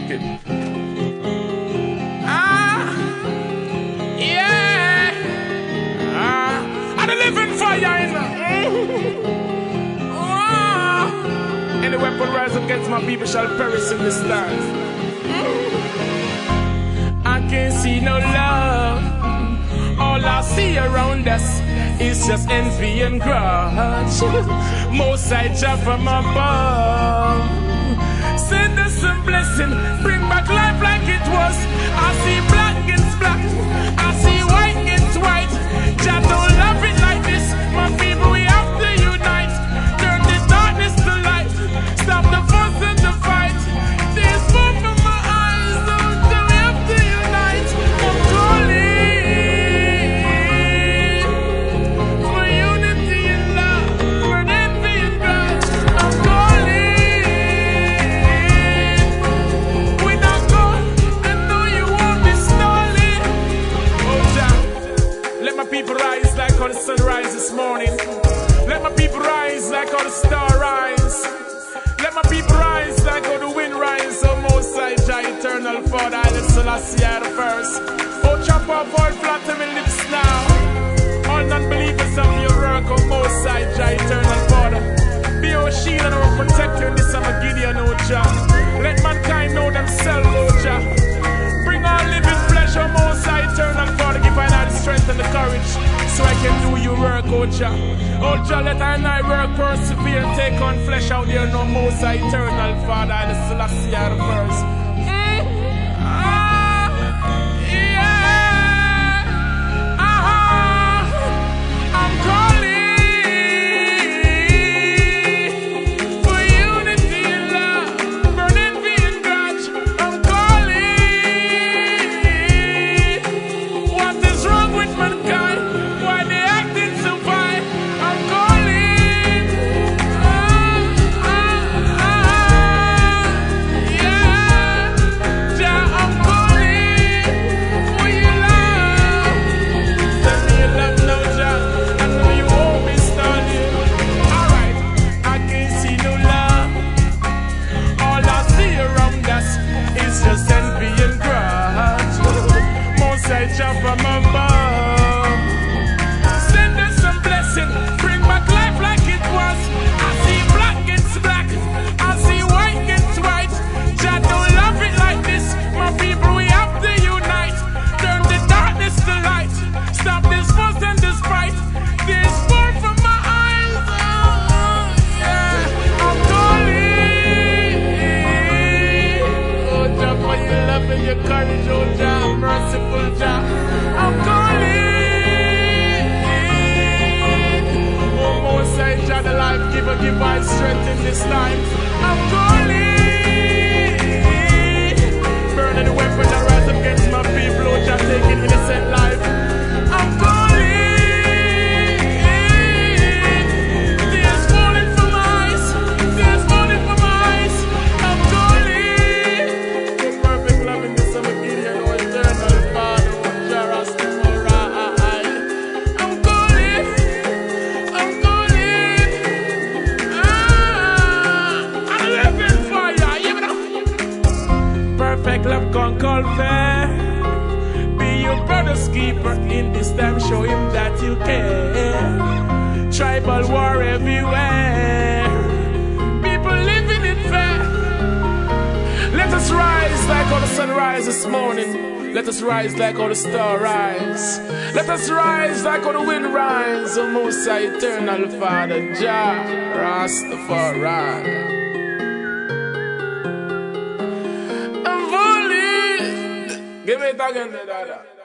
wicked. Yeah. And the living fire in any weapon rise against my people shall perish in this time. I can't see no love. All I see around us is just envy and grudge. Most I jump from above. Send us some blessing, bring back life like it was. I see black against black, I see white against white. Jah don't love it like this. My people, we have to unite. Turn the darkness to light. Stop the fuss and the fight. There's food from my eyes, so we have to unite. I'm calling for unity and love, for envy and grudge. I'm calling. Without God, I know you won't be stalling. Oh Jah, let my people rise like how the sun rises this morning. Let my people rise like how the star rise. Let my people rise like how the wind rise. Oh Most High Jah, eternal Father, Haile Selassie I the first. Oh chop off all flat in my lips now. All non-believers of your work, oh Most High Jah, eternal Father. Be our shield and our protector in this summer Gideon, oh Jah. Let mankind know themselves, oh Jah. Bring all living flesh, oh Most High, eternal Father. Give I the strength and the courage so I can do your work, oh Jah. Oh Jah, let I work, persevere, take on flesh out there, no Most High, eternal Father, Haile Selassie I the first. I'm calling for unity and love, for envy and grudge. I'm calling. What is wrong with mankind? Why they acting so fine? I'm calling. Yeah. Jah, I'm calling for your love. Send me your love now, Jah. I know you won't be stalling. Alright, I can't see no love. All I see around us is just envy and grudge. Most I jump from above. Send us some blessing, bring back life like it was. I see black against black, I see white against white. Jah don't love it like this. My people, we have to unite. Turn the darkness to light. Stop this fuss and this fight. There's far from my eyes. Yeah. I'm calling. Oh Jah, for your love and your courage, oh Jah, merciful Jah. I'm calling. Oh Most High Jah, the life giver, give I strength in this time. I'm calling. Burning the weapon that rise against my people, oh Jah, taking innocent life. I'm calling. Tears falling from my eyes. Tears falling from my eyes. I'm calling. Your perfect love in this summer Gideon, oh eternal Father, oh Jah Rastafari. I'm calling. I'm calling. I'm living fire, you know. Perfect love can't call fair. Be your brother's keeper in this time. Show him that you care. Tribal war everywhere. People living in fear. Let us rise like how the sun rises this morning. Let us rise like how the star rise. Let us rise like how the wind rise. O Most High, eternal Father, Jah Rastafari. I'm falling. Give it again, Dada.